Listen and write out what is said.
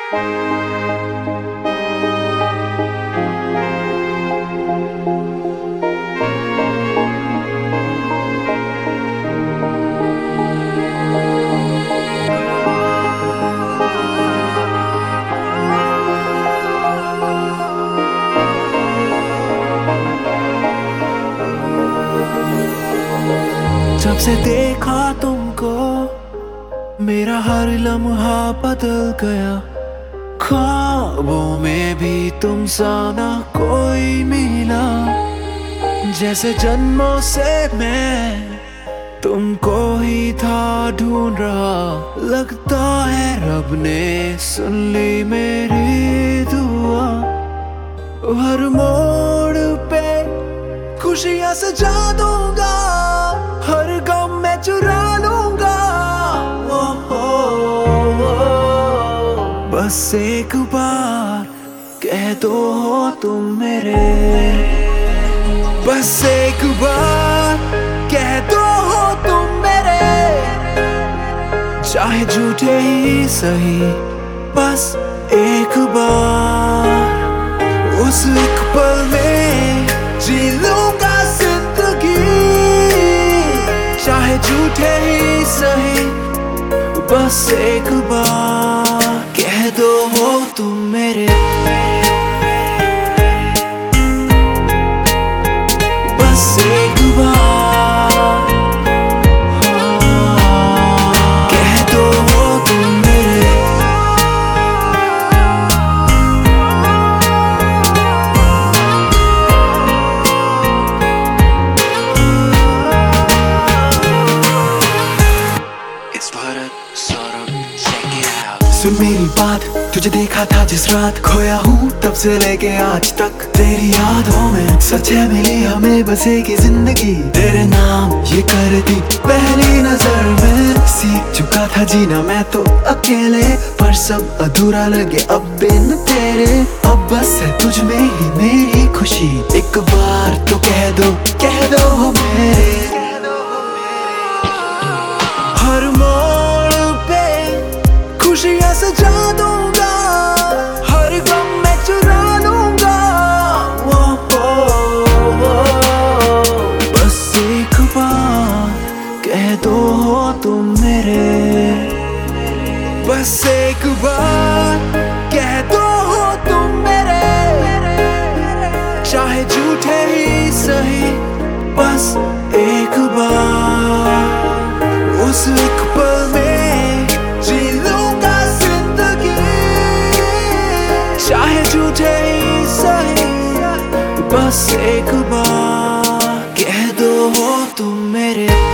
जब से देखा तुमको मेरा हर लम्हा बदल गया। ख्वाबों में भी तुम सा ना कोई मिला। जैसे जन्मों से मैं तुमको ही था ढूंढ रहा। लगता है रब ने सुन ली मेरी दुआ। हर मोड़ पे खुशियां सजा दूंगा। हर गम मैं चुरा लूंगा। बस एक बार कह दो हो तुम मेरे। बस एक बार कह दो हो तुम मेरे। चाहे झूठे ही सही, बस एक बार। उस एक पल में जी लूंगा जिंदगी। चाहे झूठे ही सही, बस एक बार कह दो हो तुम मेरे। बस एक बार कह दो हो तुम मेरे। सुन मेरी बात, तुझे देखा था जिस रात। खोया हूँ तब से लेके आज तक तेरी यादों में। सच है मिली हमें बस एक ही जिंदगी। तेरे नाम ये करती पहली नजर में। सीख चुका था जीना मैं तो अकेले, पर सब अधूरा लगे अब बिन तेरे। अब बस है तुझ में ही मेरी खुशी। एक बार तो कह दो हो मेरे। हर मोड़ पे खुशियां सजा दूंगा। हर गम मैं चुरा लूंगा। बस एक बार कह दो हो तुम मेरे। बस एक बार कह दो हो तुम मेरे। चाहे झूठे ही सही, बस एक बार। उस एक पल में जी लूंगा जिंदगी। चाहे झूठे ही सही, बस एक बार कह दो हो तुम मेरे।